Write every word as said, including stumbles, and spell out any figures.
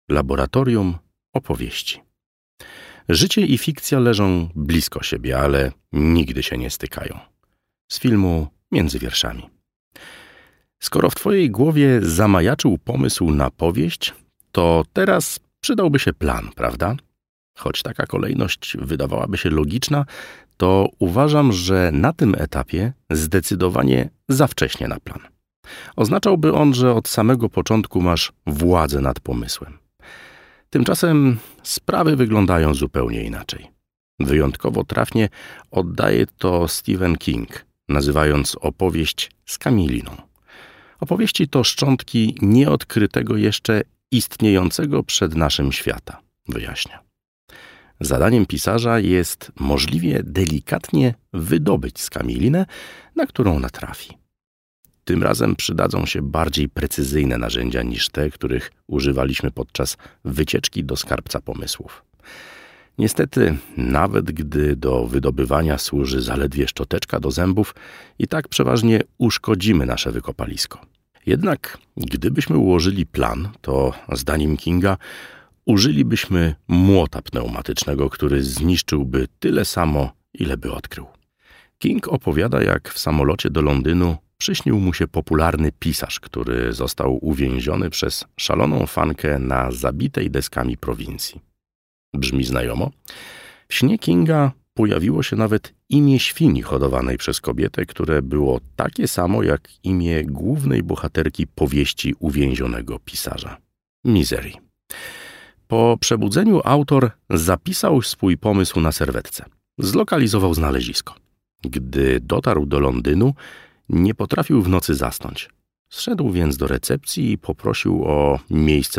Laboratorium opowieści. Życie i fikcja leżą blisko siebie, ale nigdy się nie stykają. Z filmu Między wierszami. Skoro w twojej głowie zamajaczył pomysł na powieść, to teraz przydałby się plan, prawda? Choć taka kolejność wydawałaby się logiczna, to uważam, że na tym etapie zdecydowanie za wcześnie na plan. Oznaczałby on, że od samego początku masz władzę nad pomysłem. Tymczasem sprawy wyglądają zupełnie inaczej. Wyjątkowo trafnie oddaje to Stephen King, nazywając opowieść skamiliną. Opowieści to szczątki nieodkrytego jeszcze istniejącego przed naszym świata, wyjaśnia. Zadaniem pisarza jest możliwie delikatnie wydobyć skamilinę, na którą natrafi. Tym razem przydadzą się bardziej precyzyjne narzędzia niż te, których używaliśmy podczas wycieczki do skarbca pomysłów. Niestety, nawet gdy do wydobywania służy zaledwie szczoteczka do zębów, i tak przeważnie uszkodzimy nasze wykopalisko. Jednak gdybyśmy ułożyli plan, to zdaniem Kinga użylibyśmy młota pneumatycznego, który zniszczyłby tyle samo, ile by odkrył. King opowiada, jak w samolocie do Londynu przyśnił mu się popularny pisarz, który został uwięziony przez szaloną fankę na zabitej deskami prowincji. Brzmi znajomo? W śnie Kinga pojawiło się nawet imię świni hodowanej przez kobietę, które było takie samo jak imię głównej bohaterki powieści uwięzionego pisarza. Misery. Po przebudzeniu autor zapisał swój pomysł na serwetce. Zlokalizował znalezisko. Gdy dotarł do Londynu, nie potrafił w nocy zasnąć. Zszedł więc do recepcji i poprosił o miejsce